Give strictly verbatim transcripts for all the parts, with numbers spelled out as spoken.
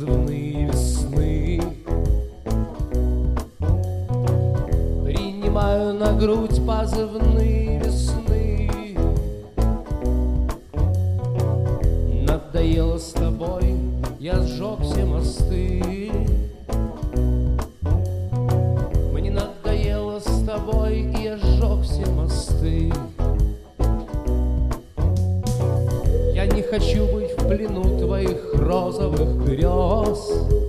позывные весны. Принимаю на грудь позывные весны. Надоело с тобой, я сжег все мосты. Мне надоело с тобой, и я сжег все мосты. Я не хочу быть в плену твоих розовых грез.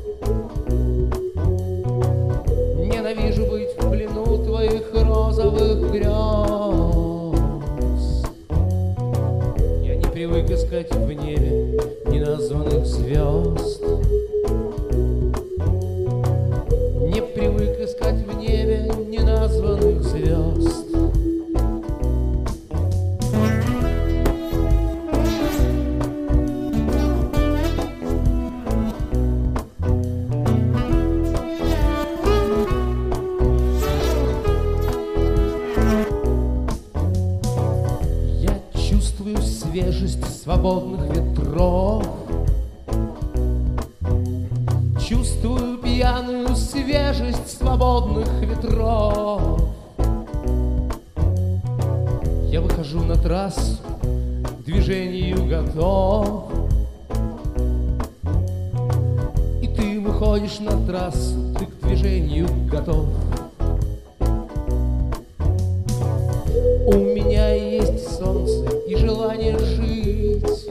Ненавижу быть в плену твоих розовых грез. Я не привык искать в небе неназванных звезд. Не привык искать в небе неназванных звезд. Свежесть свободных ветров, чувствую пьяную свежесть свободных ветров. Я выхожу на трассу, к движению готов. И ты выходишь на трассу, ты к движению готов. У меня есть солнце и желание жить.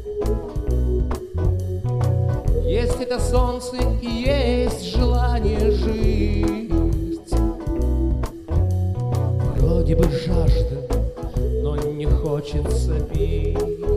Есть это солнце и есть желание жить. Вроде бы жажда, но не хочется пить.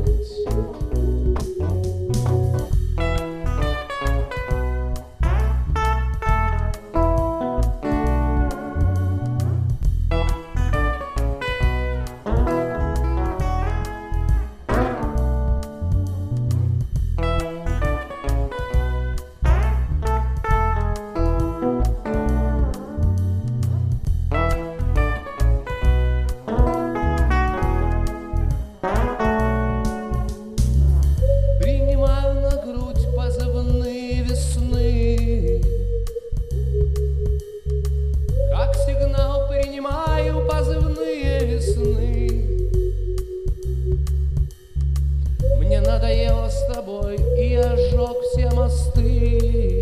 Мне надоело с тобой, и я сжег все мосты.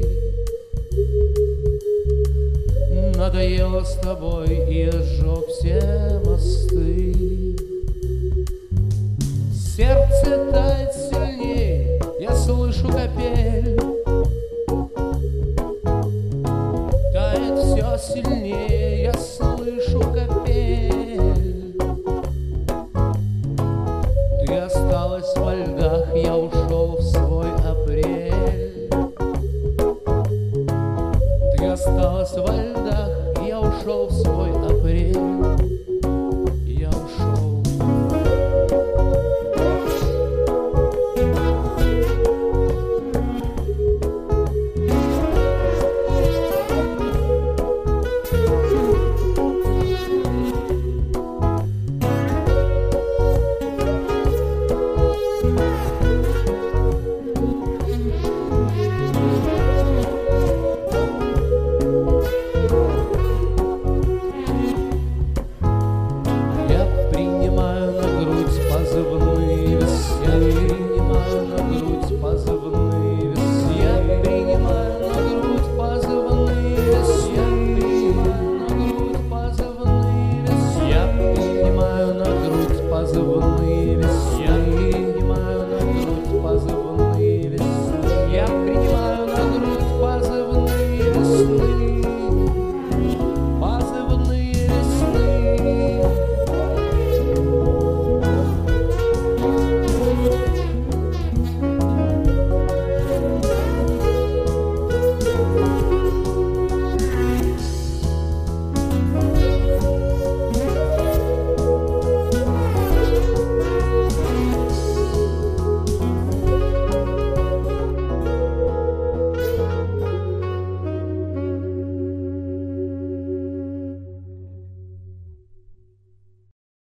Надоело с тобой, и я сжег все мосты.